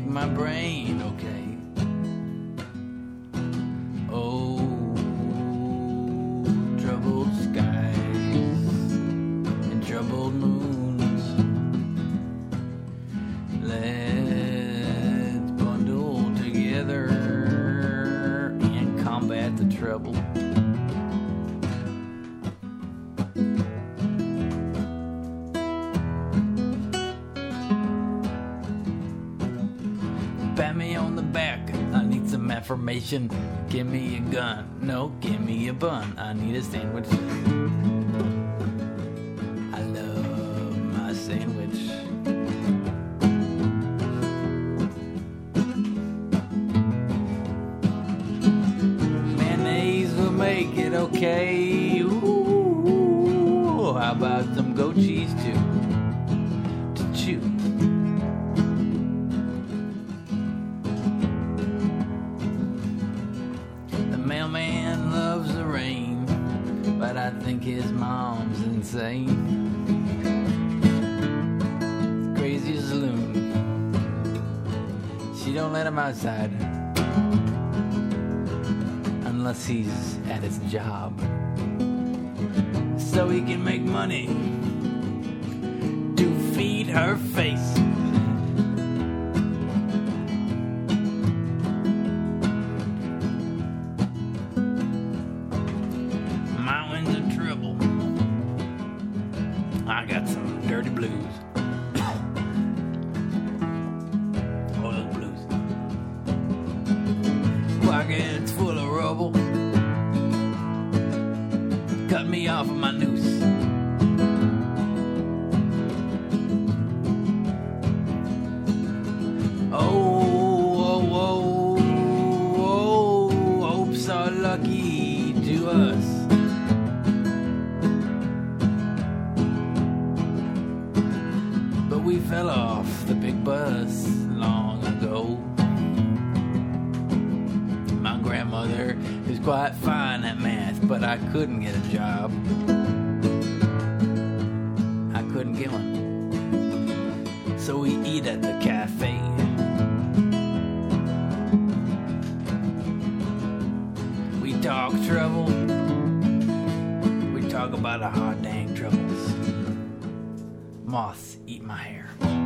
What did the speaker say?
my brain okay. Oh, troubled skies and troubled moons. Let's bundle together and combat the trouble. Pat me on the back, I need some affirmation. Give me a gun, no, give me a bun. I need a sandwich. I love my sandwich. Mayonnaise will make it okay. Ooh, how about some goat cheese too? To chew. Mailman loves the rain, but I think his mom's insane. Crazy as a loon. She don't let him outside unless he's at his job, so he can make money to feed her face. I got some dirty blues. Oh, those blues. Pockets full of rubble. Cut me off of my noose. Oh, hopes are lucky to us. We fell off the big bus long ago. My grandmother is quite fine at math, but I couldn't get a job. I couldn't get one. So we eat at the cafe. We talk trouble. We talk about our hard dang troubles. Moths eat my hair.